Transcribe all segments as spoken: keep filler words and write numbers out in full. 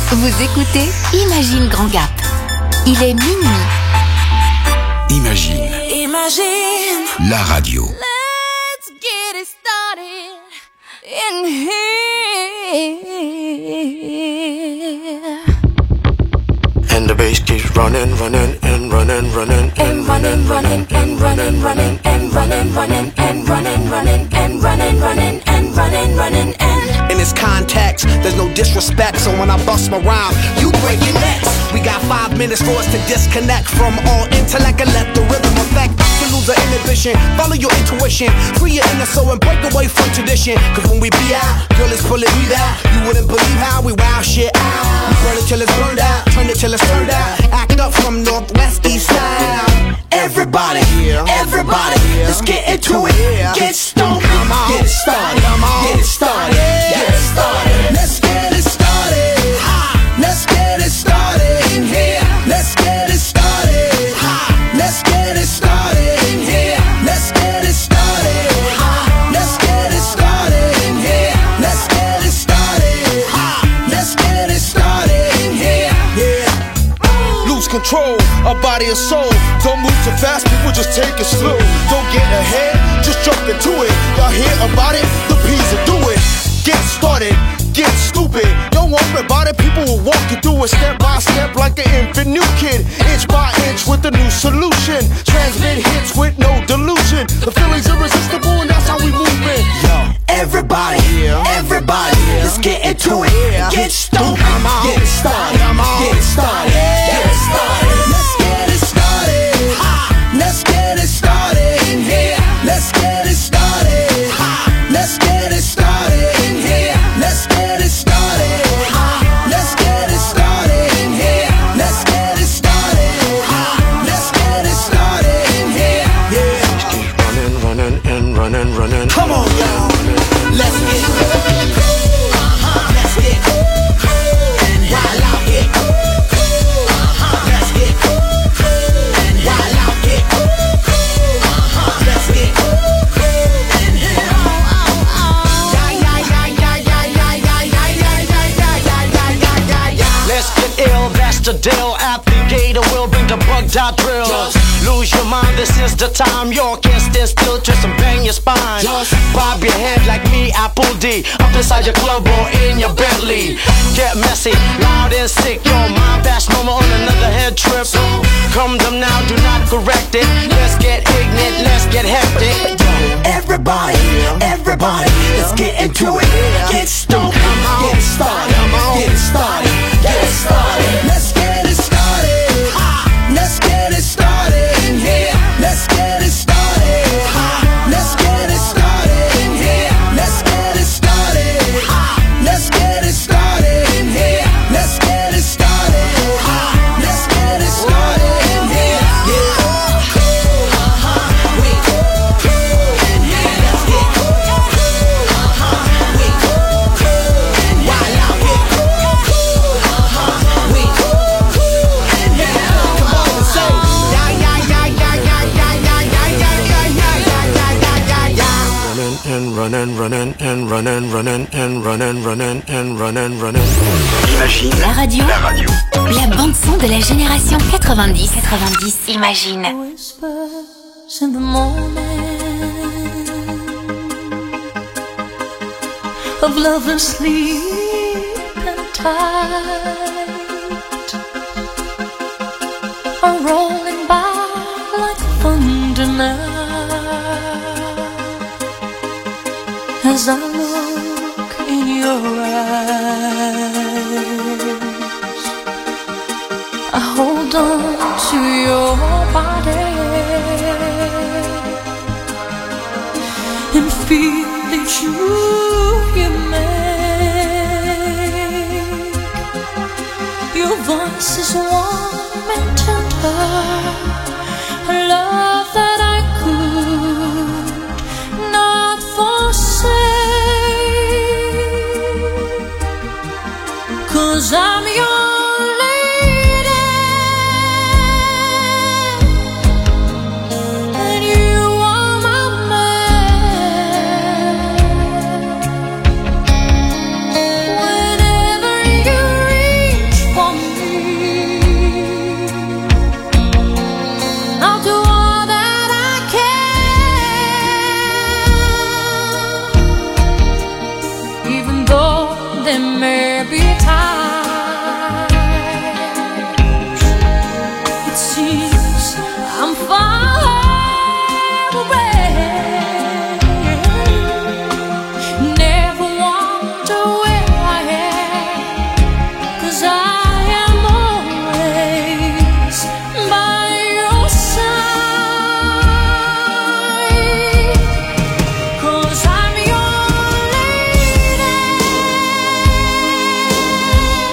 Vous écoutez Imagine Grand Gap. Il est minuit. Imagine. Imagine. La radio. Let's get it started in here. And the bass keeps running, running, and running, running, and running, running, and running, running, and running, running, and running, running, and running, running, and running, running, and. In this context, there's no disrespect, so when I bust my rhyme, you break your necks. We got five minutes for us to disconnect from all intellect and let the rhythm affect. To lose the inhibition, follow your intuition, free your inner soul and break away from tradition. Cause when we be out, girl, it's pulling me out. You wouldn't believe how we wow shit out. We burn it till it's burned out, turn it till it's turned out. Act up from northwest, east side. Everybody, everybody, let's get into it. Get stoned, get it started, get it started, get it started. Let's get it started. Let's get it started in here. Let's get it started. Let's get it started in here. Let's get it started. Let's get it started in here. Let's get it started. Let's get it started in here. Yeah. Lose control of body and soul. Don't move too fast, people just take it slow. Don't get ahead, just jump into it. Y'all hear about it? The P's will do it. Get started, get stupid. Don't worry about it, people will walk you through it step by step like an infant new kid. Inch by inch with a new solution. Transmit hits with no delusion. The feeling's irresistible and that's how we move it. Yo, everybody, everybody, let's get into it. Get stoked, get it started, get it started, get it started. Let's get it started. Let's get it started in here. Let's get it started. Let's get it started in here. Let's get it started. Let's get it started in here. Let's get it started. Let's get it started in here. Yeah. keep running, running, and running, running. Come on, y'all. Let's get cool. Let's get cool. And while out here. Let's get cool. And while out here. Let's get cool. Let's get ill, that's the deal. Applicator will bring the bug dot drill. Just lose your mind, this is the time. You can't stand still, twist and bang your spine. Just bob your head like me, Apple D. Up inside your club or in your Bentley. Get messy, loud and sick. Your mind fast moment on another head trip. So come them now, do not correct it. Let's get ignorant, let's get hectic. Everybody, everybody, let's get into it. Get stoked, get it started, get it started, get it started. Let's get it started. Let's get it started in here. Let's get it started. Let's get it started in here. Let's get it started. Let's get it started in here. Let's get it started. Let's get it started in here. Yeah. We cool in here. Let's get cool. We cool and while out here. We cool in here. Come on and say yeah yeah yeah yeah yeah yeah yeah yeah yeah yeah yeah yeah yeah. And running, running, and running, running, and running, running, and running, running. Imagine. La radio. La radio. La bande-son de la génération quatre-vingt-dix. quatre-vingt-dix. Imagine. Whispers in the morning of love and sleep and tight are rolling by like thunder now. As I look in your eyes, I hold on to your body and feel that you, you make. Your voice is warm and tender, a love that I could not forsake, 'cause I'm your lady and you are my man. Whenever you reach there may be times it seems I'm far away. Never wonder where I am, 'cause I am always by your side. 'Cause I'm your lady.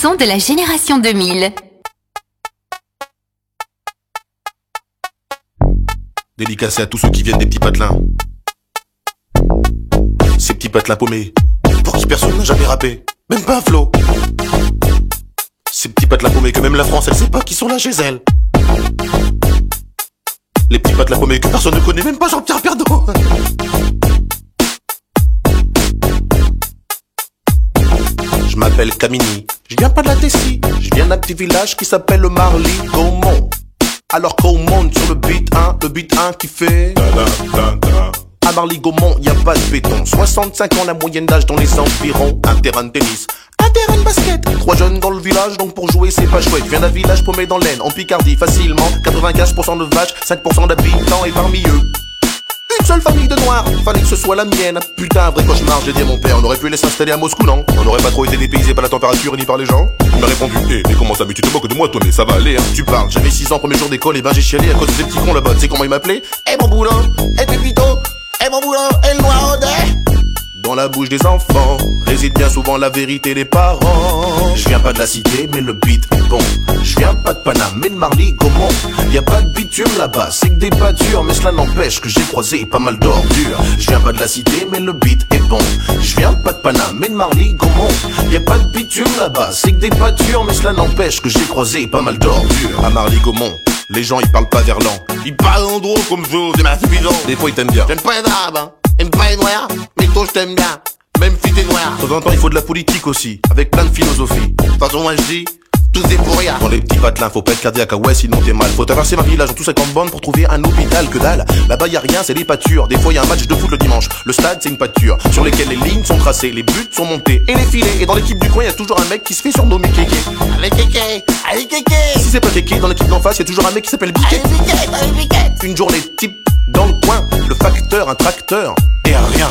son de la génération deux mille. Dédicacé à tous ceux qui viennent des petits patelins. Ces petits patelins paumés, pour qui personne n'a jamais rappé, même pas un flow. Ces petits patelins paumés que même la France elle sait pas qui sont là chez elle. Les petits patelins paumés que personne ne connaît, même pas Jean-Pierre Pernaut. Je m'appelle Camini, je viens pas de la Tessie, je viens d'un petit village qui s'appelle le Marly-Gaumont. Alors qu'on monte sur le beat un, le beat un qui fait à Marly-Gaumont, y a pas de béton. soixante-cinq ans la moyenne d'âge dans les environs. Un terrain de tennis, un terrain de basket. Trois jeunes dans le village, donc pour jouer c'est pas chouette. Je viens d'un village paumé dans l'Aisne, en Picardie, facilement. quatre-vingt-quinze pour cent de vaches, cinq pour cent d'habitants. Et parmi eux, une seule famille de noirs, fallait que ce soit la mienne. Putain, un vrai cauchemar, j'ai dit à mon père. On aurait pu les s'installer à Moscou, non? On n'aurait pas trop été dépaysé par la température ni par les gens. Il m'a répondu, hé, hey, mais comment ça, mais tu te moques de moi, toi, mais ça va aller, hein. Tu parles, j'avais six ans, premier jour d'école, et ben j'ai chialé à cause des petits cons là-bas. Tu sais comment ils m'appelaient? Eh hey, mon boulot, eh hey, Pépito, eh hey, mon boulot, eh hey, le noir Audet. Dans la bouche des enfants réside bien souvent la vérité des parents. Je viens pas de la cité mais le beat est bon. Je viens pas de Paname mais de Marly-Gaumont. Y a pas de bitume là-bas, c'est que des pâtures. Mais cela n'empêche que j'ai croisé pas mal d'ordures. Je viens pas de la cité mais le beat est bon. Je viens pas de Paname mais de Marly-Gaumont. Y a pas de bitume là-bas, c'est que des pâtures. Mais cela n'empêche que j'ai croisé pas mal d'ordures. À Marly-Gaumont, les gens ils parlent pas verlan. Ils parlent en gros comme je, c'est ma suffisant. Des fois ils t'aiment bien. J'aime pas les arabes, hein. J'aime pas les noirs, mais toi je t'aime bien, même si t'es noir. De temps en temps il faut de la politique aussi, avec plein de philosophie. De toute façon moi je dis, tous des pour rien. Dans les petits patelins faut pas être cardiaque, ah ouais sinon t'es mal. Faut traverser ma village en tout cinquante bornes pour trouver un hôpital, que dalle. Là-bas y a rien, c'est des pâtures. Des fois y a un match de foot le dimanche. Le stade c'est une pâture, sur lesquelles les lignes sont tracées, les buts sont montés et les filets. Et dans l'équipe du coin y a toujours un mec qui se fait surnommer Kéké. Avec Kéké, avec Kéké. Si c'est pas Kéké, dans l'équipe d'en face y a toujours un mec qui s'appelle Biquet. Une journée type dans le coin, le facteur, un tracteur et un rien.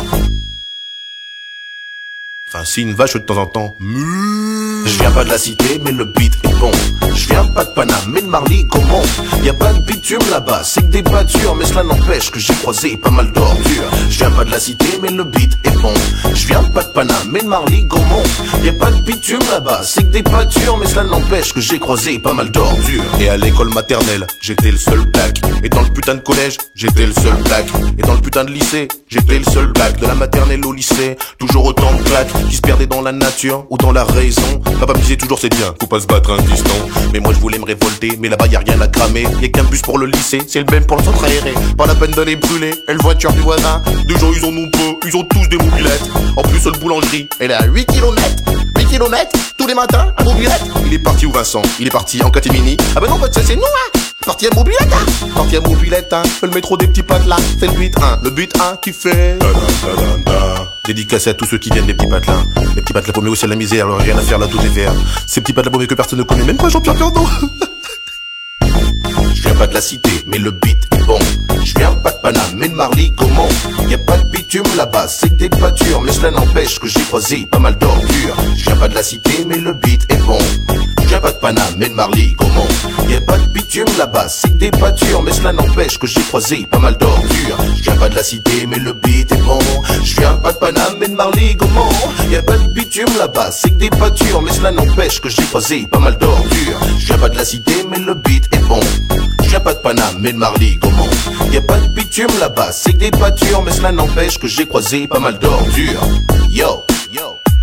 Enfin si une vache de temps en temps. Je viens pas de la cité mais le beat est bon. Je viens pas de Paname mais de Marly-Gaumont. Y a pas de bitume là-bas, c'est que des pâtures. Mais cela n'empêche que j'ai croisé pas mal d'ordures. Je viens pas de la cité mais le beat est bon. Je viens pas de Paname mais de Marly-Gaumont. Y a pas de bitume là-bas, c'est que des pâtures. Mais cela n'empêche que j'ai croisé pas mal d'ordures. Et à l'école maternelle, j'étais le seul black. Et dans le putain de collège, j'étais le seul black. Et dans le putain de lycée, j'étais le seul black. De la maternelle au lycée, toujours autant de claques qui se perdaient dans la nature ou dans la raison. Papa me disait toujours c'est bien, faut pas se battre un piston. Mais moi je voulais me révolter, mais là-bas y a rien à cramer. Y a qu'un bus pour le lycée, c'est le même pour le centre aéré. Pas la peine de les brûler, et le voiture du voisin. Deux gens ils en ont peu, ils ont tous des mobilettes. En plus seule boulangerie, elle est à huit kilomètres. huit kilomètres, tous les matins, à mobilette. Il est parti où Vincent? Il est parti en catémini. Ah ben non, bah, c'est nous hein. Parti à mobilette hein. Parti à mobilette hein. Le métro des petits patelins, c'est le beat un. Le beat un qui fait dédicacé à tous ceux qui viennent des petits patelins. Les petits patelins paumés aussi à la misère, alors rien à faire là, tout est vert. Ces petits patelins paumés que personne ne connaît, même pas Jean-Pierre Pernaut. Je viens pas de la cité, mais le beat est bon. Je viens pas de Paname, mais de Marly-Gaumont. Y a pas de bitume là-bas, c'est que des pâtures. Mais cela n'empêche que j'ai croisé pas mal d'ordures. Je viens pas de la cité, mais le beat est bon. Je viens pas de Paname, mais de Marly-Gaumont. Y a pas de bitume là-bas, c'est que des pâtures. Mais cela n'empêche que j'ai croisé pas mal d'ordures. Je viens pas de la cité, mais le beat est bon. Je viens pas de Paname, mais de Marly-Gaumont. Y a pas de bitume là-bas, c'est que des pâtures. Mais cela n'empêche que j'ai croisé pas mal d'ordures. Je viens pas de la cité, mais le beat est bon. Je viens pas de Paname, mais de Marly-Gaumont. Y a pas de bitume là-bas, c'est que des pâtures. Mais cela n'empêche que j'ai croisé pas mal d'ordures. Yo, yo.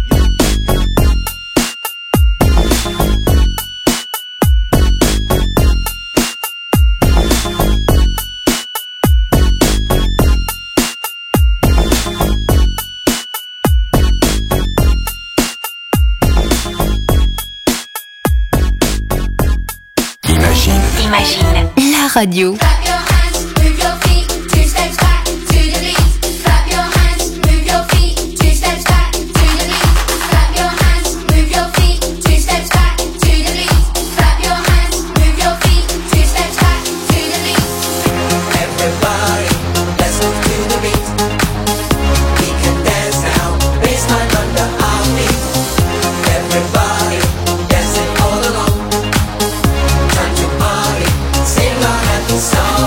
Imagine la radio. Song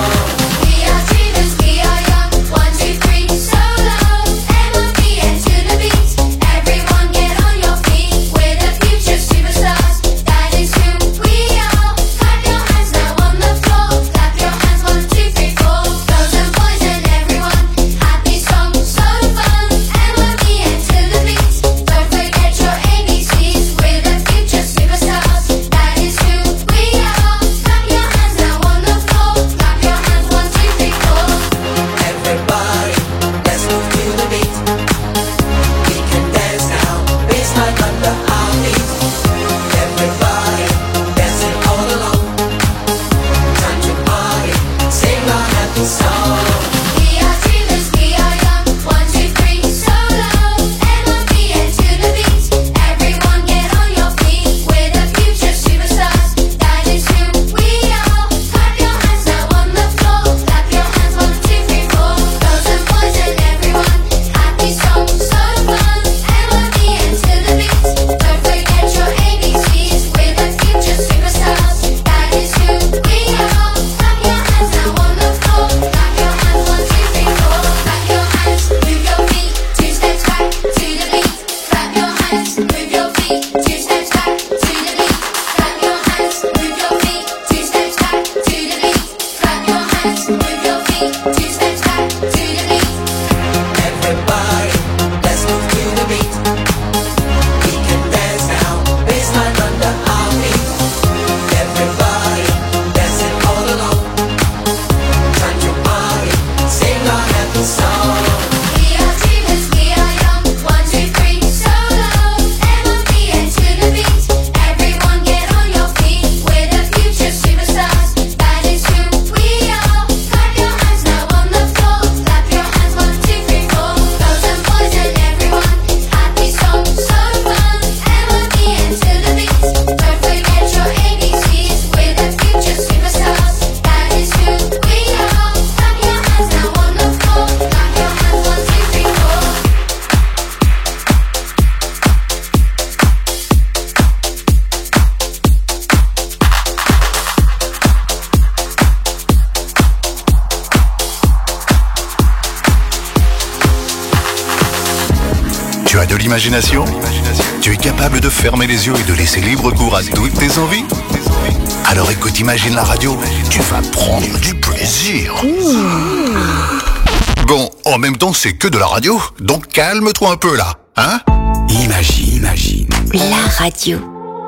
as de l'imagination? Tu es capable de fermer les yeux et de laisser libre cours à toutes tes envies? Alors écoute, Imagine la radio, tu vas prendre du plaisir. Mmh. Bon, en même temps, c'est que de la radio, donc calme-toi un peu là, hein? Imagine, imagine. La radio.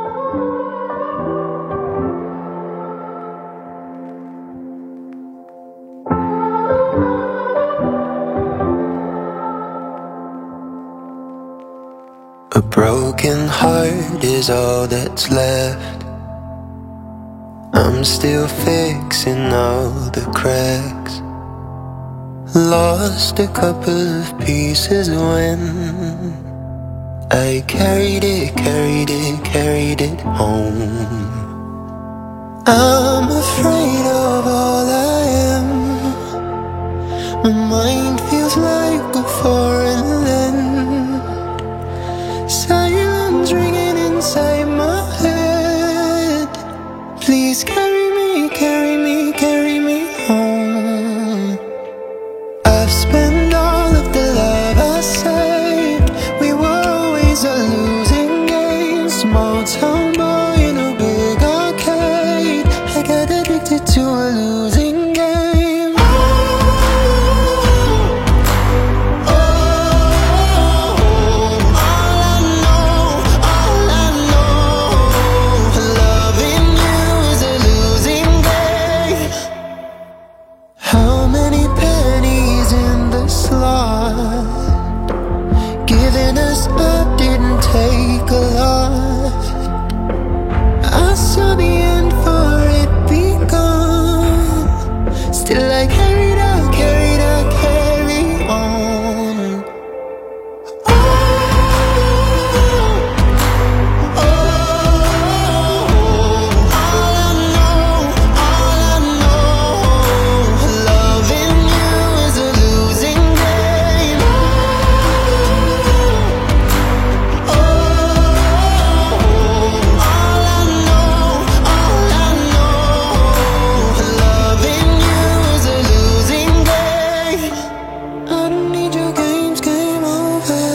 A broken heart is all that's left. I'm still fixing all the cracks. Lost a couple of pieces when I carried it, carried it, carried it home. I'm afraid of all I am. My mind feels like a foreign land. Silence ringing inside my head. Please carry me, carry me, carry me home. I've spent all of the love I saved. We were always a losing game. Small town boy in a big arcade. I got addicted to a losing game. Oh, oh, oh, all I know, all I know, loving you is a losing game. How many pennies in the slot? Giving us up didn't take a lot. I saw the end for it begun. Still I carried out, carried out, carry on. Oh, oh, all I know, all I know, loving you is a losing game. Oh, all I know, all I know, loving you is a losing game. I don't need your games, game over.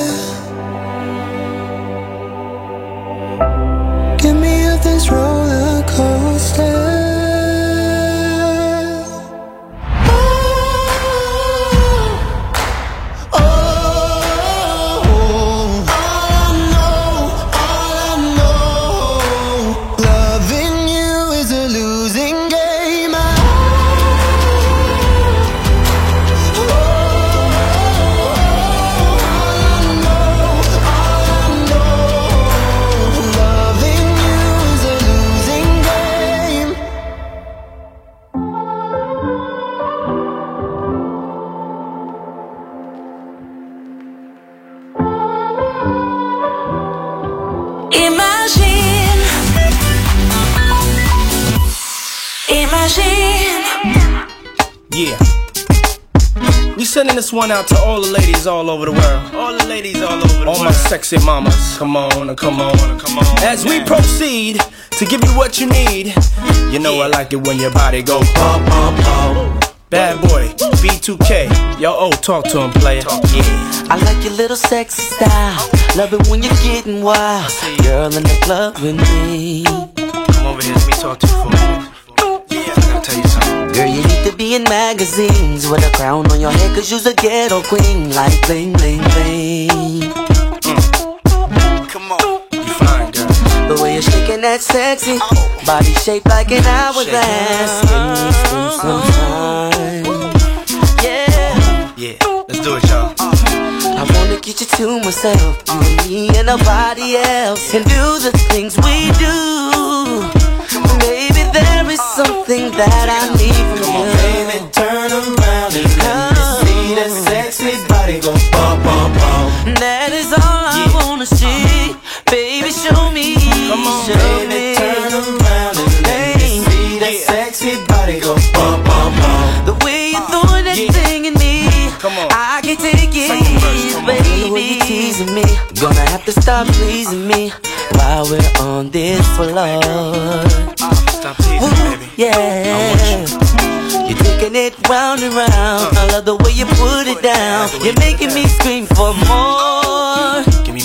Get me off this roller coaster. Oh, oh, all I know, all I know, loving you is a losing game. I, oh, all I know, all I know, loving you is a losing game. Imagine, imagine. Yeah. We sending this one out to all the ladies all over the world. All the ladies all over the all world. All my sexy mamas. Come on, come on, come on. As we proceed to give you what you need. You know I like it when your body go pump, pump, pump. Bad boy, B two K. Yo, oh, talk to him, player. Yeah. I like your little sexy style. Love it when you're getting wild. Girl in the club with me. Come over here, let me talk to you for a minute. Yeah, I gotta tell you something. Girl, you need to be in magazines with a crown on your head, cause you's a ghetto queen. Like bling, bling, bling. Mm. Come on, you fine, girl. The way you're shaking that sexy body shaped like an hourglass. Give me some, some time. Yeah. Yeah, let's do it, y'all. I wanna get you to myself, you and me and nobody else, and do the things we do. Baby, there is something that I need from you. Come on, baby, turn around and let me see that sexy body go bump, bump, bump. That is all I wanna see. Baby, show me, Come on, show Baby, me. turn around and let me see that sexy body go bump, bump, bump. The way you throw that Yeah. thing in me, Come on. I can't take it, Second verse, come on. baby. The way you teasing me, gonna have to stop pleasing me while we're on this floor. Stop teasing me, baby. Yeah, you're taking it round and round. I love the way you put it down. You're making me scream for more. Give me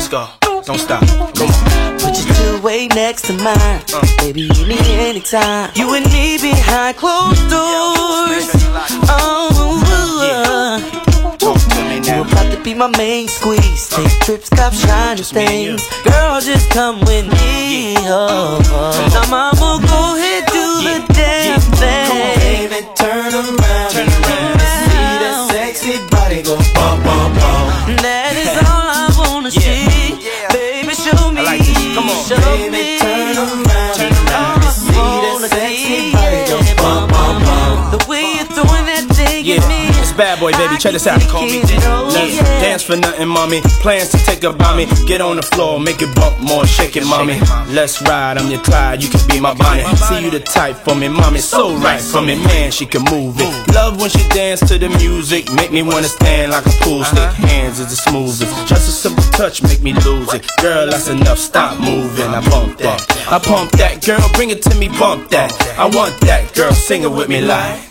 go. Don't stop. Come on. Put your two way next to mine. Uh. Baby, you need anytime. You and me behind closed doors. Oh, yeah. Talk to me now. You about to be my main squeeze. Take uh. trips, cop shiny things. Girl, just come with me. Oh, oh. Now, mama, go ahead, do yeah. the damn yeah. thing. Come on, baby, turn around. Turn around. See that sexy body go bum, bum, bum. That is all I wanna yeah. see. Yeah. Baby, show me. I like this. Come on, show baby, me. turn around. Turn around. See that sexy body go bum, bum, bum. The way you're throwing that thing yeah. at me. It's Bad Boy, baby. Check this out. Call me Let's yeah. dance for nothing, mommy. Plans to take up by me. Get on the floor, make it bump more, shake it, mommy. Let's ride, I'm your Clyde, you can be my Bonnie. See you the type for me, mommy. So right for me, man, she can move it. Love when she dance to the music. Make me wanna stand like a pool stick. Hands is the smoothest. Just a simple touch, make me lose it. Girl, that's enough, stop moving. I bump that, I pump that. Girl, bring it to me, bump that. I want that, girl, sing it with me like.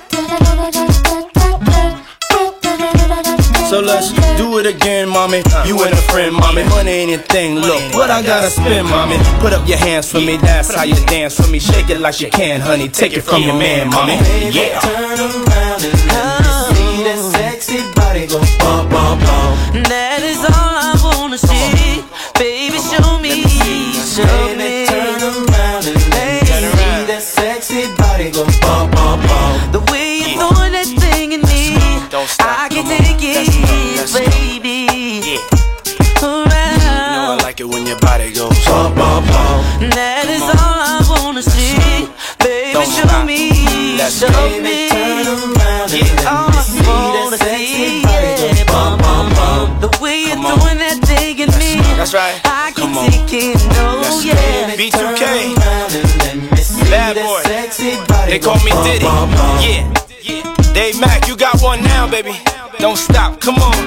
So let's do it again, mommy. You and a friend, mommy. Money ain't a thing, look what I gotta spend, mommy. Put up your hands for me, that's how you dance for me. Shake it like you can, honey. Take it from your man, mommy. Yeah. Turn around and let me see that sexy body go bum, bum, bum. That is all I wanna see. Baby, show me, show me. Turn around and let me see that sexy body go bum, bum, bum. The way you're throwing that thing in me, I can take it, baby. Yeah. You know I like it when your body goes bum, bum, bum. That is all I wanna see. Baby, show me, show me. Turn around and all I wanna see. Yeah, bum, bum, bum. The way you're throwing that thing in me, that's right. I can take it, no, yeah. B two K, Bad Boy. They call me Diddy. Yeah. Dave Mack, you got one now, baby. Don't stop, come on.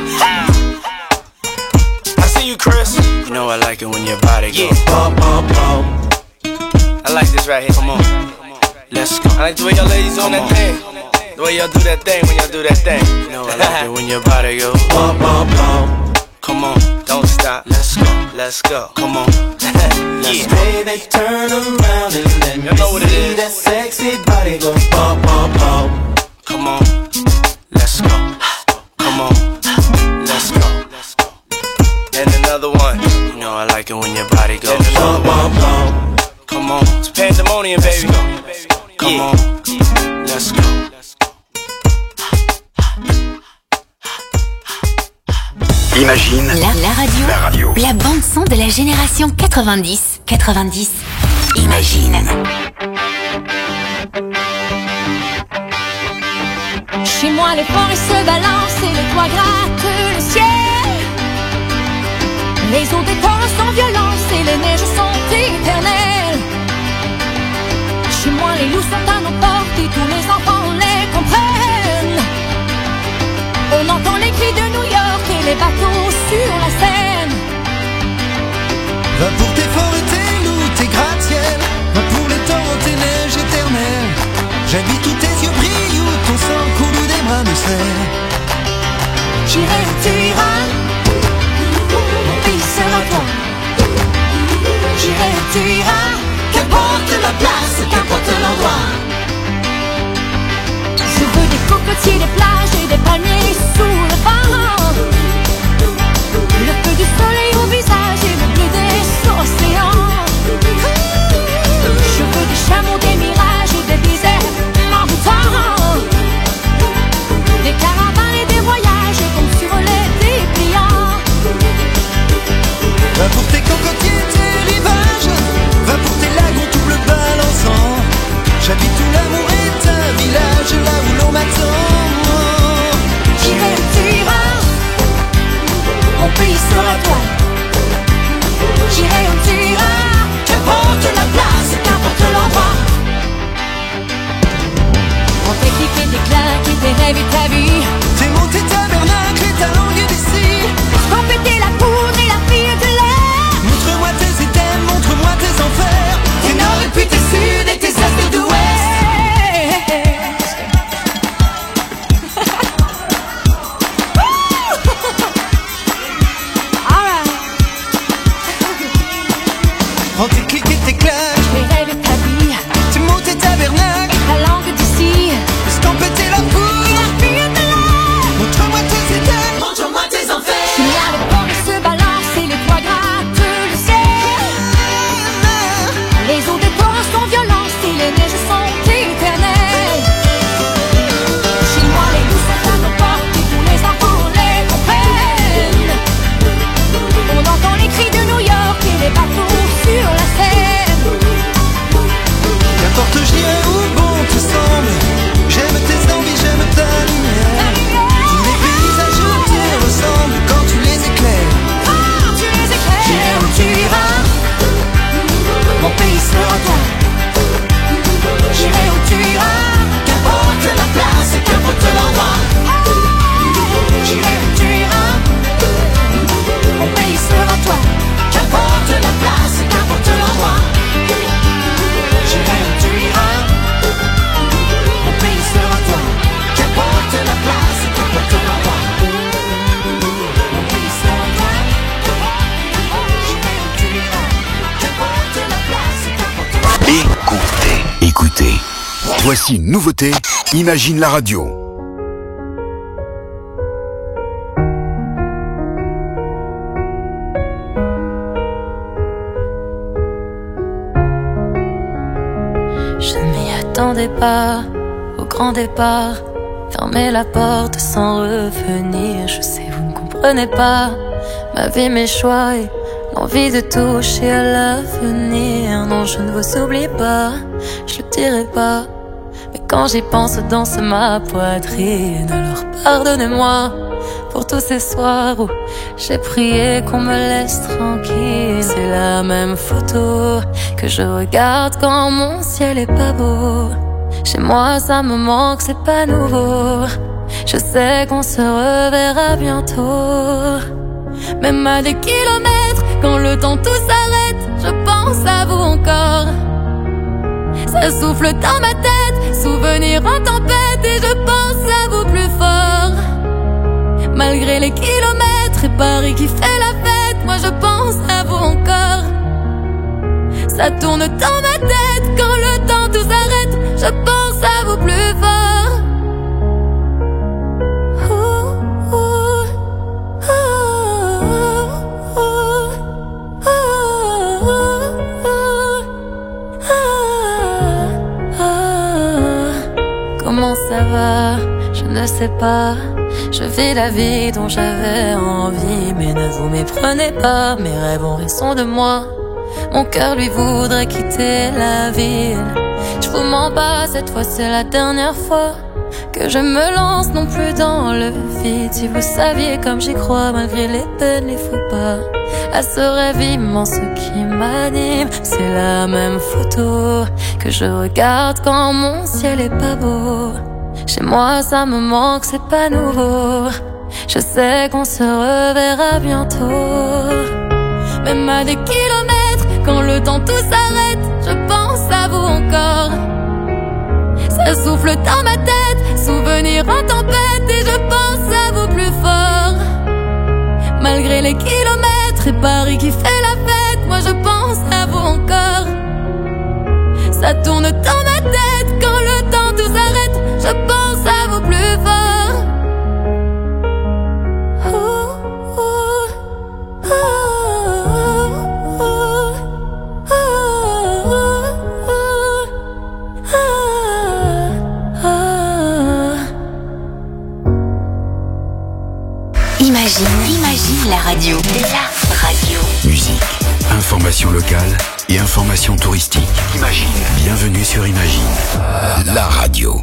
I see you, Chris. You know I like it when your body goes yeah. bum, bum, bum. I like this right here, come on. Let's go. I like the way y'all ladies on that thing. The way y'all do that thing when y'all do that thing. You know I like it when your body goes bum, bum, bum. Come on, don't stop. Let's go, let's go. Come on. Yeah. Baby, turn around and let me know what it see is. that sexy body go bum, bum, bum. Come on, let's go. Come on, let's go. And another one. You know I like it when your body goes bum, bum, bum. Come on, it's pandemonium, baby. Come yeah. on, let's go. Imagine la, la radio, la radio, la bande son de la génération quatre-vingt-dix. quatre-vingt-dix. Imagine. Chez moi, les forêts se balancent et le toit gratte le ciel. Les eaux des torrents sont violentes et les neiges sont éternelles. Chez moi, les loups sont à nos portes et tous les enfants les comprennent. On entend les cris de New York et les bateaux sur la Seine. Va pour tes forêts, tes loups, tes gratte-ciel. Va pour les torrents, tes neiges éternelles. J'habite où tes yeux brillent, où ton sang coule, où des bras me serrent. J'irai où tu iras, mon pays sera toi. J'irai où tu iras, qu'importe la place, qu'importe l'endroit. Je veux des cocotiers, des plages et des palmiers sous le vent. Le feu du soleil au visage et le bleu des océans. Voici une nouveauté, Imagine la radio. Je ne m'y attendais pas au grand départ. Fermer la porte sans revenir. Je sais, vous ne comprenez pas ma vie, mes choix et l'envie de toucher à l'avenir. Non, je ne vous oublie pas, je le dirai pas. Mais quand j'y pense, danse ma poitrine. Alors pardonnez-moi pour tous ces soirs où j'ai prié qu'on me laisse tranquille. C'est la même photo que je regarde quand mon ciel est pas beau. Chez moi ça me manque, c'est pas nouveau. Je sais qu'on se reverra bientôt. Même à des kilomètres, quand le temps tout s'arrête, je pense à vous encore. Ça souffle dans ma tête, souvenir en tempête, et je pense à vous plus fort. Malgré les kilomètres et Paris qui fait la fête, moi je pense à vous encore. Ça tourne dans ma tête, quand le temps tout s'arrête, je pense à vous plus fort. Ouh, ouh, Comment ça va? Je ne sais pas. Je vis la vie dont j'avais envie. Mais ne vous méprenez pas, mes rêves ont raison de moi. Mon cœur lui voudrait quitter la ville. Je vous mens pas, cette fois c'est la dernière fois que je me lance non plus dans le vide. Si vous saviez comme j'y crois, malgré les peines, les faux pas, à ce rêve immense qui m'anime. C'est la même photo que je regarde quand mon ciel est pas beau. Chez moi ça me manque, c'est pas nouveau. Je sais qu'on se reverra bientôt. Même à des kilomètres, quand le temps tout s'arrête, je pense à vous encore. Ça souffle dans ma tête, souvenir en tempête, et je pense à vous plus fort. Malgré les kilomètres et Paris qui fait la fête, moi je pense à vous encore. Ça tourne dans ma tête, quand le temps tout s'arrête, je pense à vous plus fort. Ouh, ouh, Imagine, imagine la radio. La radio. Musique, information locale et information touristique. Imagine. Bienvenue sur Imagine, la radio.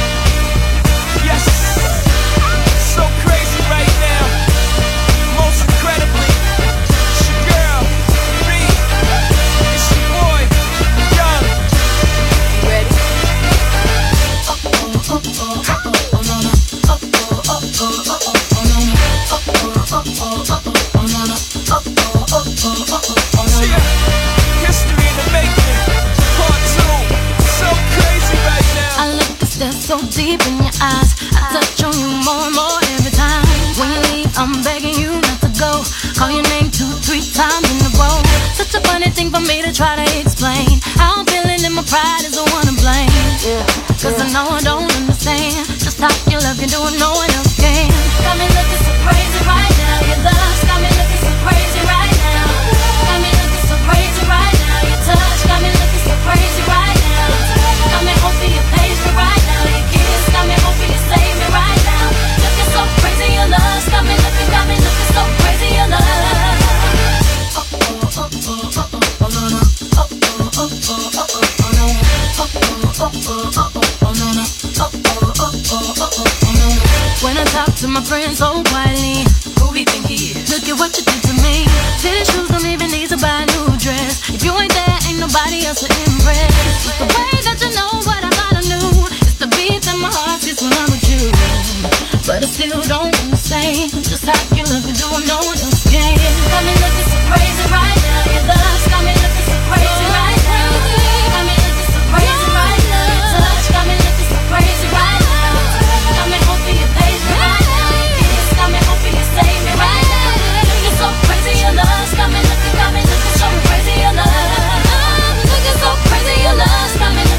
Yes, so crazy right now. Most incredibly, it's your girl, me, it's your boy, Young. Ready? Oh, oh, oh, oh, oh, oh, no, no. Oh, oh, oh, oh, oh, oh, oh, no, no. Oh, oh, oh, oh, oh, oh, no, no. Oh, oh, oh, oh, oh, oh, no, no. History in the making, part two. So crazy right now. I look at that so deep in your eyes. I touch on you more and more every time. When you leave, I'm begging you not to go. Call your name two, three times in a row. Such a funny thing for me to try to explain. How I'm feeling and my pride is the one to blame. Yeah, Cause yeah. I know I don't understand just how your love can do it, no one else can. Got me looking so crazy right now. Your love's got me looking so crazy right now. Got me looking so crazy right now. Your touch got me looking so crazy right now. Got me hoping you page me right now. Your kiss got me hoping you save me right now. Looking so crazy, your love's got me looking, got me looking so crazy, your love. Oh oh oh oh oh oh oh no no. Oh oh oh oh oh oh oh no. Oh oh oh oh oh oh no no. Oh oh oh oh oh oh no. When I talk to my friends so quietly, who we think he is? Look at what you did to me. Fitted shoes don't even need to buy a new dress. If you ain't there, ain't nobody else to impress. It's the way that you know what I thought I knew. It's the beat that my heart gets when I'm with you. But I still don't understand just how you look and do it, no one else can. Got me looking so crazy right now. Your love's got me looking so crazy right now. Got me looking so crazy right now. Your touch got me looking so crazy right now. Got me hoping you page me right now. Your kiss got me hoping you save me right now. Looking so crazy, your love's got me looking, got me looking so crazy, your love. Looking so crazy, your love's got me looking.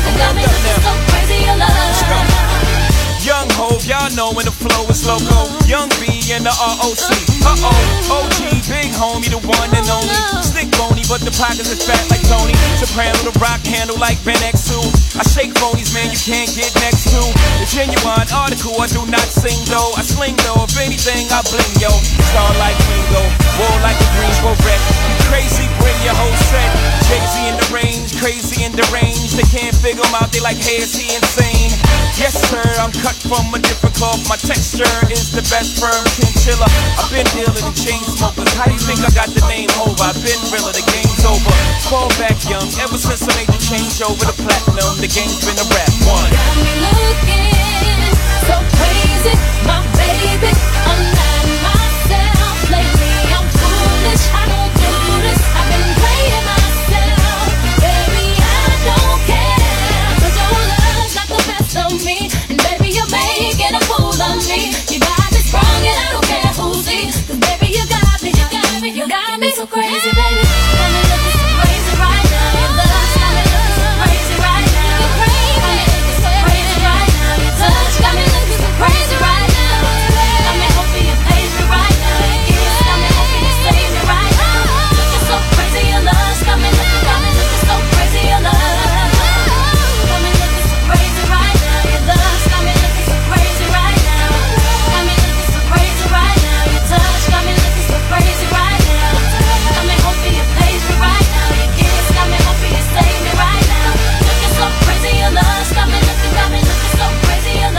know when the flow is loco. Young B and the R O C. Uh-oh, O G, big homie, the one and only. Stick bony, but the pockets is fat like Tony. Soprano, the rock handle like Ben X two. I shake phonies, man, you can't get next to. The genuine article, I do not sing though. I sling though, if anything, I bling yo. Star like Ringo, war like a Greensboro wreck. You crazy, bring your whole set. Jay-Z in the range, crazy in the range. They can't figure him out, they like, hey, is he insane? Yes, sir, I'm cut from a different cloth. My texture is the best firm chinchilla. I've been dealing in chain smokers. How do you think I got the name over? I've been realer, the game's over. Fall back young, ever since I made the change over to platinum. The game's been a rap one. Got me looking so crazy, my baby. I'm not myself lately. I'm foolish, I don't do this. I've been playing myself, baby. I don't care, 'cause your love's got the best of me, and baby you're making a fool of me. You got me sprung and I don't care who sees, 'cause baby you got me, you got me, you got me so crazy, baby. Got me looking so crazy right now. Your love's got me looking so crazy right now. You're crazy, so crazy right now. Your touch got me looking so crazy right now. Got me hoping you praise me right now. Your kiss got me hoping you save me right now. Looking so crazy, your love's got me looking, got me looking so crazy, your love. Got me looking so crazy right now. Your love's got me looking so crazy right now. Got me looking so crazy right now. Your touch got me looking so crazy right now. Got me hoping you praise me right now. Your kiss got me hoping you save me right now. Looking so crazy, your love's got me looking, got me looking so crazy, your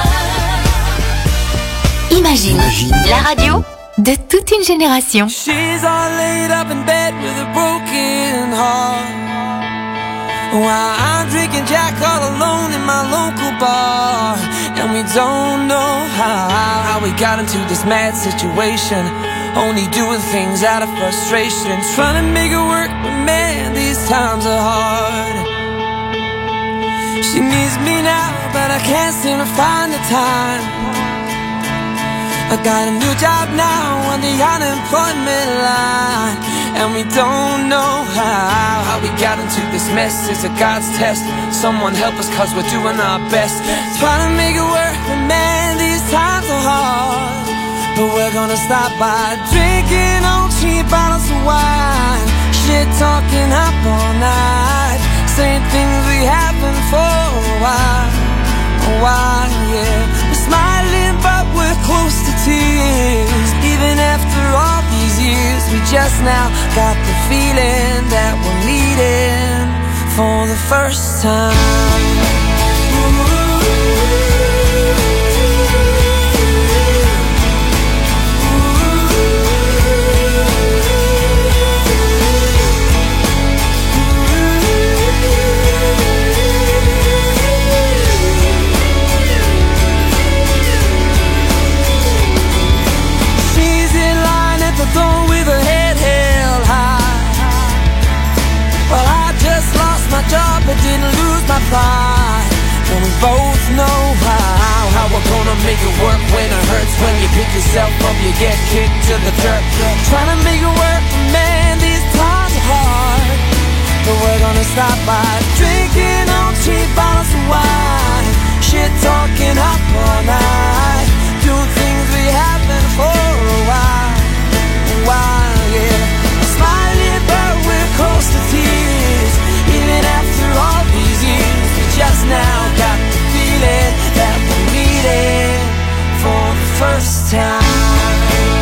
love. Imagine, la radio de toute une génération. She's all laid up in bed with a broken heart, while I'm drinking Jack all alone in my local bar. And we don't know how, how we got into this mad situation, only doing things out of frustration, trying to make it work, but man, these times are hard. She needs me now, but I can't seem to find the time. I got a new job now on the unemployment line, and we don't know how, how we got into this mess. It's a God's test. Someone help us, 'cause we're doing our best, trying to make it work, but man, these times are hard. But we're gonna stop by drinking on cheap bottles of wine, shit talking up all night, saying things we haven't for a while, a while, yeah. We're smiling but we're close to tears, even after all these years. We just now got the feeling that we're meeting for the first time. With her head held high, well, I just lost my job but didn't lose my pride. And we both know how, how we're gonna make it work when it hurts. When you pick yourself up, you get kicked to the dirt. Trying to make it work, man, these times are hard. But we're gonna stop by drinking on cheap bottles of wine, shit talking up all night, doing things we haven't for a while. While, yeah, smiling but we're close to tears, even after all these years. We just now got the feeling that we're meeting for the first time.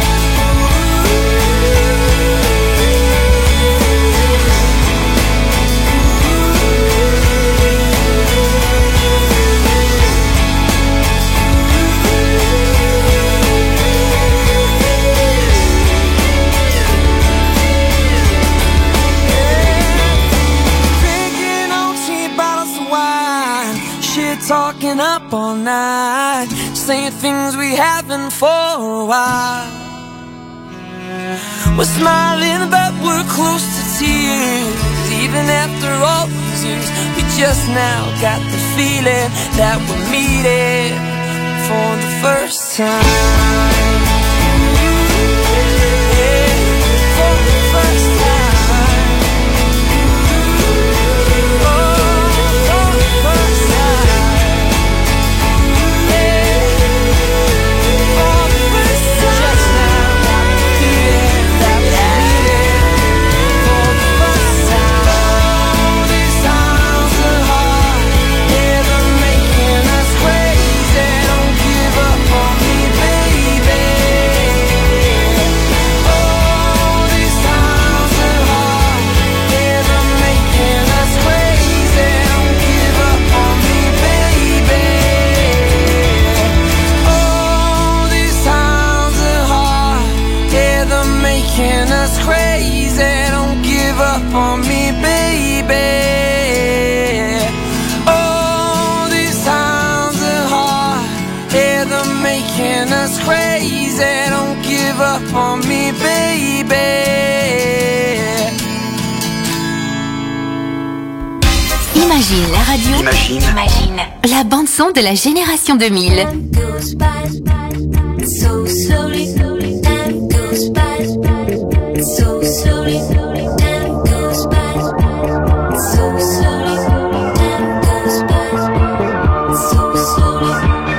Talking up all night, saying things we haven't for a while. We're smiling but we're close to tears, even after all these years. We just now got the feeling that we're meeting for the first time. For the first time. us crazy. Don't give up on me, baby. Imagine la radio. Imagine. Imagine la bande son de la génération deux mille. So slowly, time goes by. So slowly, time goes by. So slowly, time goes by. So slowly.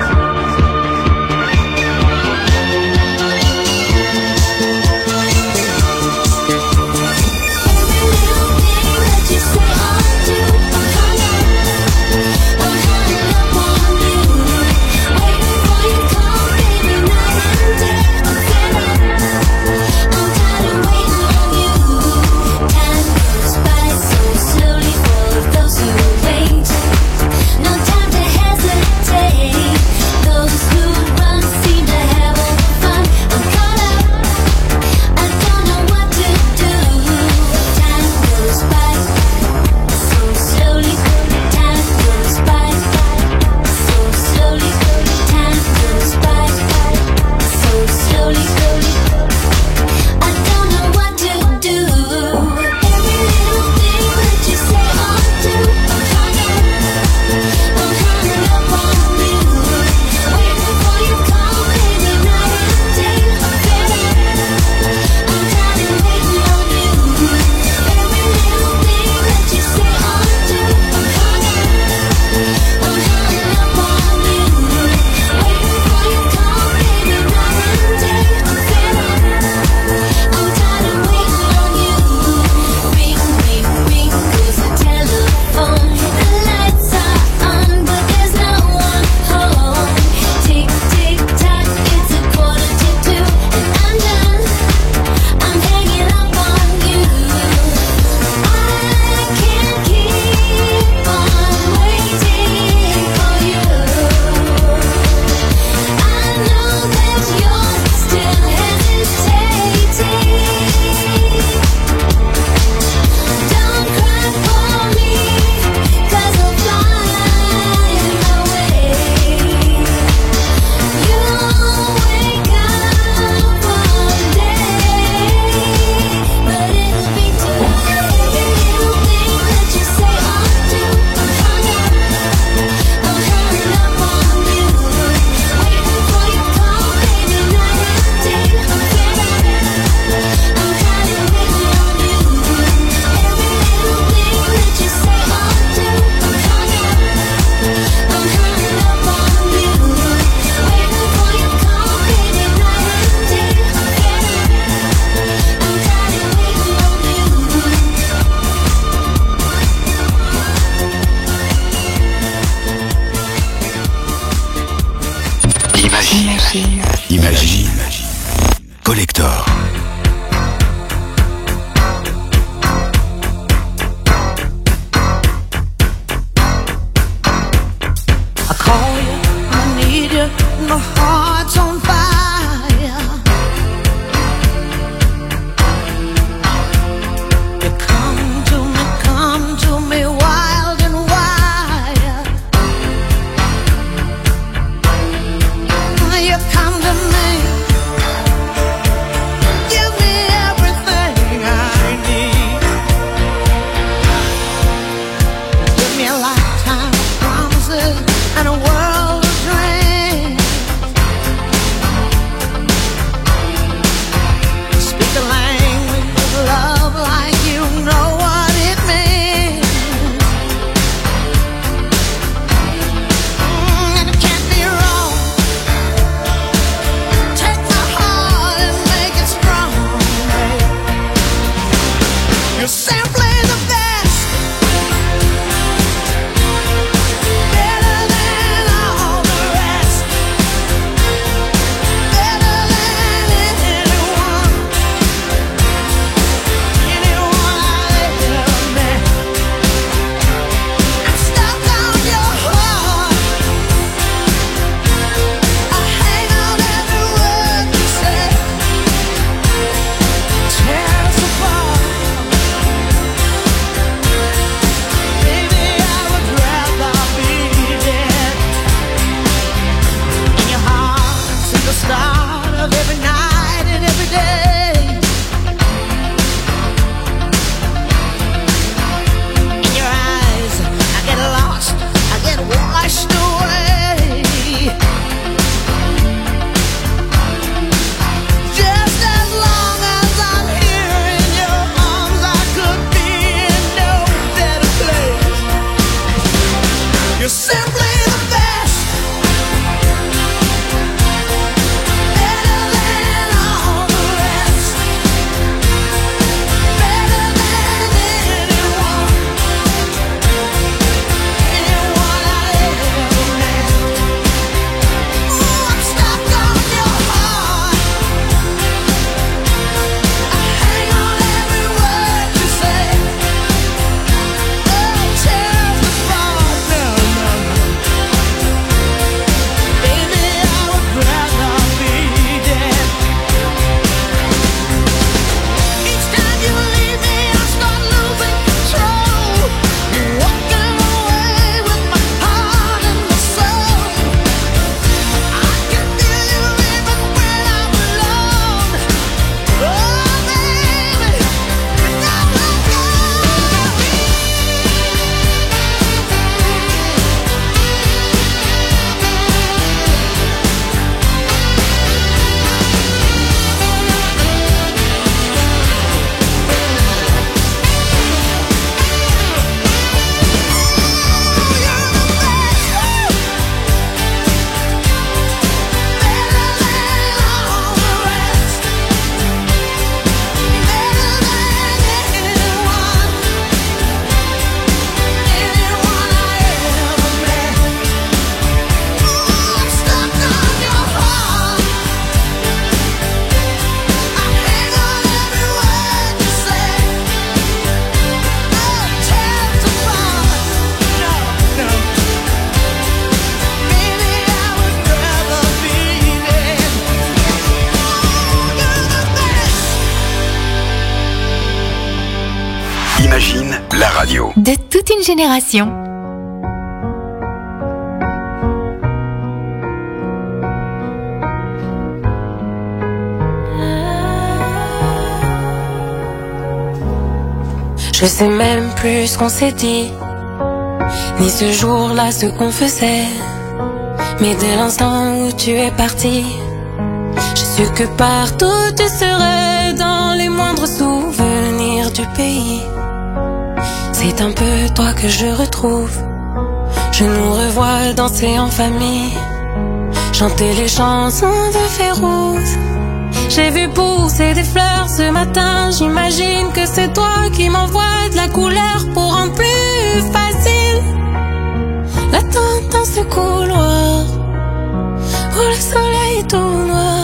Imagine. Imagine. Collector. I call you, I need you, my heart's on fire. You come to me, come to me, wild and wild. You come to me, give me everything I need. Give me a lifetime of promises and a world of dreams. radio. De toute une génération. Je sais même plus ce qu'on s'est dit, ni ce jour-là ce qu'on faisait. Mais dès l'instant où tu es parti, j'ai su que partout tu serais, dans les moindres souvenirs du pays. C'est un peu toi que je retrouve. Je nous revois danser en famille, chanter les chansons de Férouz. J'ai vu pousser des fleurs ce matin, j'imagine que c'est toi qui m'envoies de la couleur pour rendre plus facile l'attente dans ce couloir où le soleil est tout noir.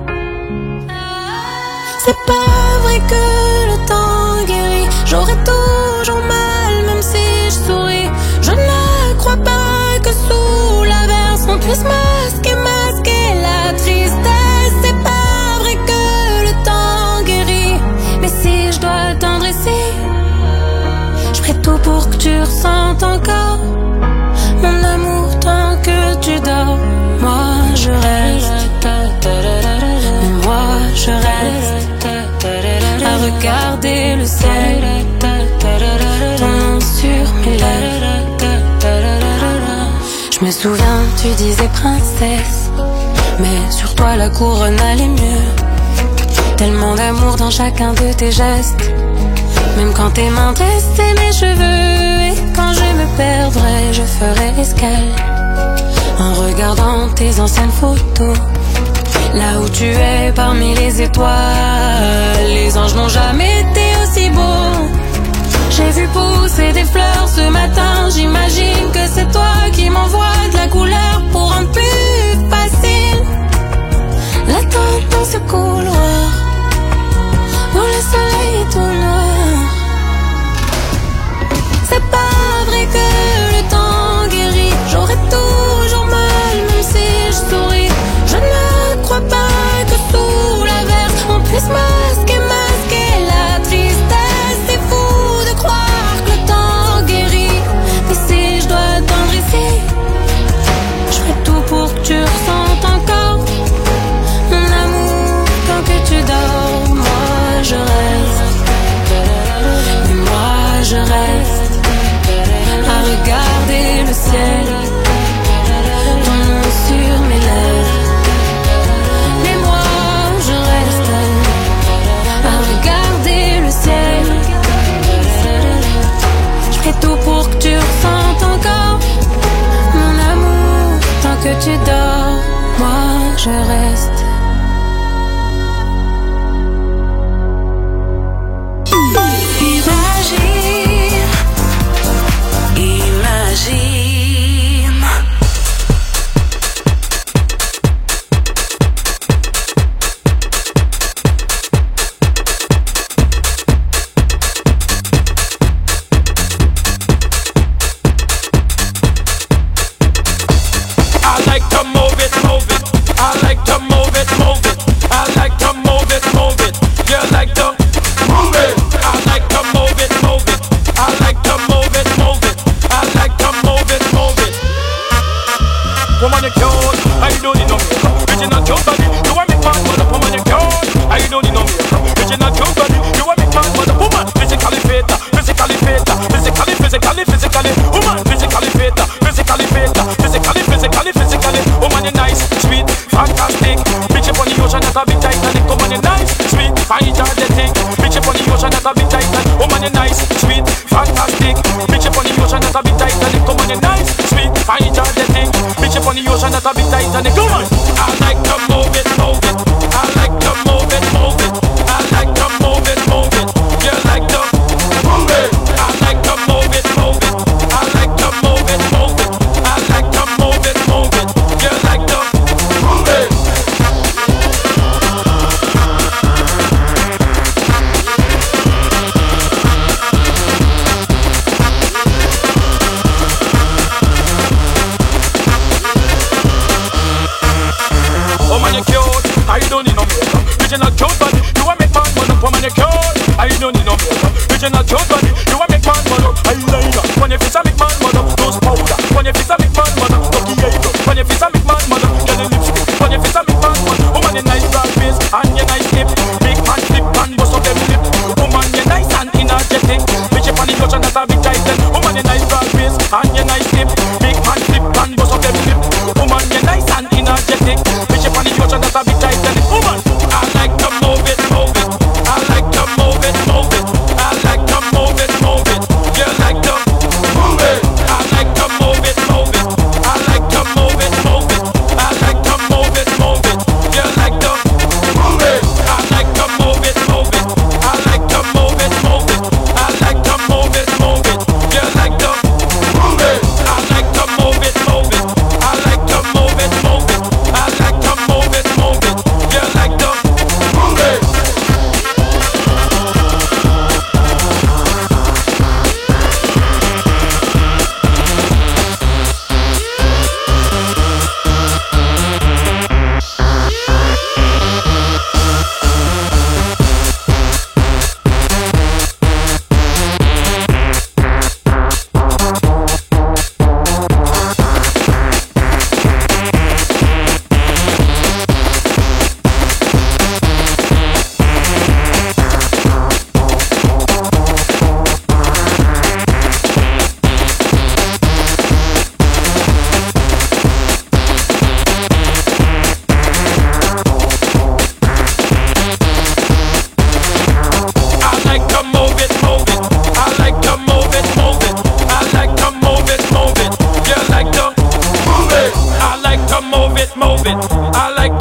C'est pas vrai que le temps guérit, j'aurai toujours mal même si je souris. Je ne crois pas que sous l'averse on puisse masquer, masquer la tristesse. C'est pas vrai que le temps guérit, mais si je dois attendre ici, je ferai tout pour que tu ressentes encore mon amour tant que tu dors. Moi je reste, mais moi je reste à regarder le ciel, ton nom sur mes lèvres. Je me souviens, tu disais princesse, mais sur toi la couronne allait mieux. Tellement d'amour dans chacun de tes gestes, même quand tes mains dressaient mes cheveux. Et quand je me perdrai, je ferai escale en regardant tes anciennes photos. Là où tu es parmi les étoiles, les anges n'ont jamais été aussi beaux. J'ai vu pousser des fleurs ce matin, j'imagine que c'est toi qui m'envoies de la couleur pour rendre plus facile l'attente dans ce couloir où le soleil est tout noir. C'est pas vrai que le temps guérit, j'aurai toujours mal même si je souris. Je ne crois pas que sous l'averse on puisse masquer, masquer la tristesse. C'est fou de croire que le temps guérit, mais si je dois attendre ici, je ferai tout pour que tu ressentes encore mon amour tant que tu dors. Moi je reste, mais moi je reste à regarder le ciel, ton nom sur mes lèvres. Mais moi je reste à regarder le ciel. Je ferai tout pour que tu ressentes encore mon amour tant que tu dors. Moi je reste.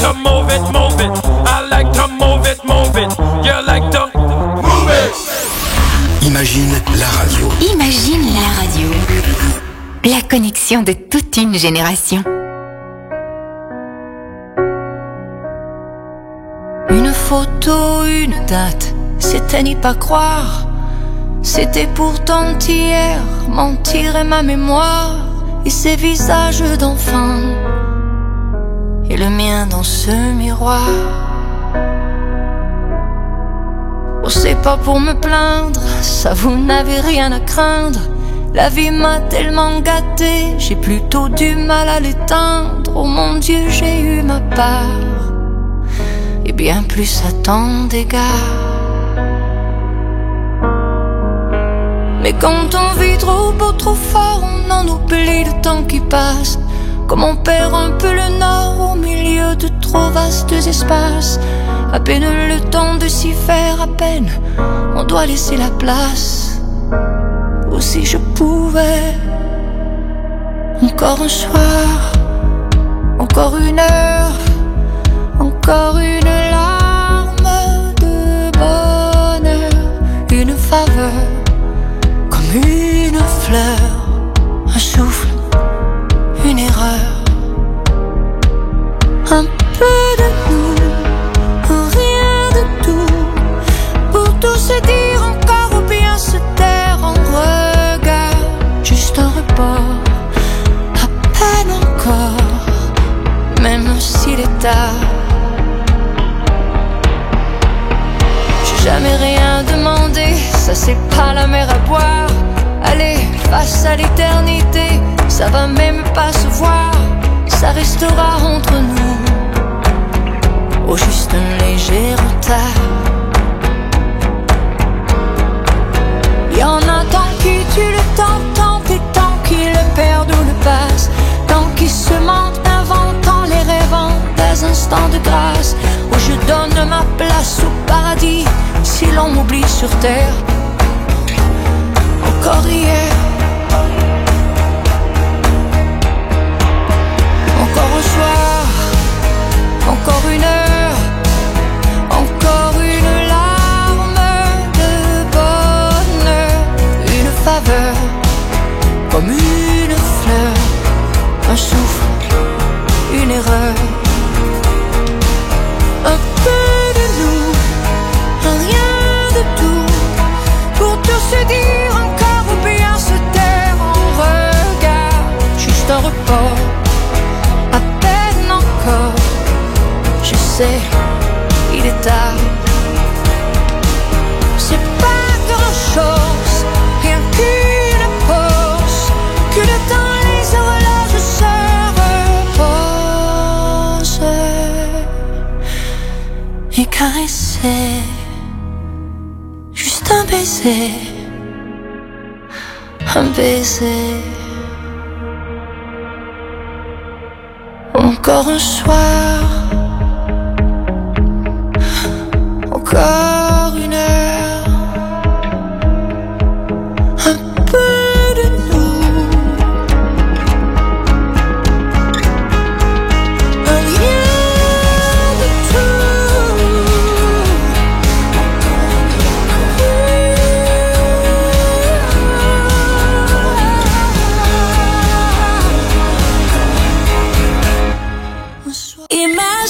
to move it, move it. I like to move it, move it. You like to move it. Imagine la radio. Imagine la radio. La connexion de toute une génération. Une photo, une date, c'était n'y pas croire. C'était pourtant hier, mentir est ma mémoire. Et ces visages d'enfants, et le mien dans ce miroir. Oh, c'est pas pour me plaindre, ça vous n'avez rien à craindre. La vie m'a tellement gâté, j'ai plutôt du mal à l'éteindre. Oh mon Dieu, j'ai eu ma part, et bien plus à tant d'égards. Mais quand on vit trop beau, trop fort, on en oublie le temps qui passe. Comme on perd un peu le nord au milieu de trop vastes espaces. À peine le temps de s'y faire, à peine on doit laisser la place. Ou si je pouvais, encore un soir, encore une heure, encore une larme de bonheur, une faveur, une fleur, un souffle, une erreur. Un peu de nous, rien de tout, pour tout se dire encore ou bien se taire en regard. Juste un report, à peine encore, même s'il est tard. J'ai jamais rien demandé, ça c'est pas la mer à boire. Allez, face à l'éternité, ça va même pas se voir. Ça restera entre nous, au juste un léger retard. Y'en a tant qui tuent le temps, tant et tant qui le perdent ou le passent. Tant qui se mentent, inventant les rêvant des instants de grâce. Où je donne ma place au paradis, si l'on m'oublie sur terre. Encore hier, encore un soir, encore une heure, encore une larme de bonheur, une faveur, comme une fleur, un souffle, une erreur. Un peu de nous, un rien de tout, pour tout se dire encore ou bien se taire en regard. Juste un report, à peine encore, je sais, il est tard. C'est pas grand chose, rien qu'une pause, que le temps les horloges se reposent. Et caresser, juste un baiser, un baiser. Encore un soir, encore une heure, un peu de nous, un rien de tout. Imagine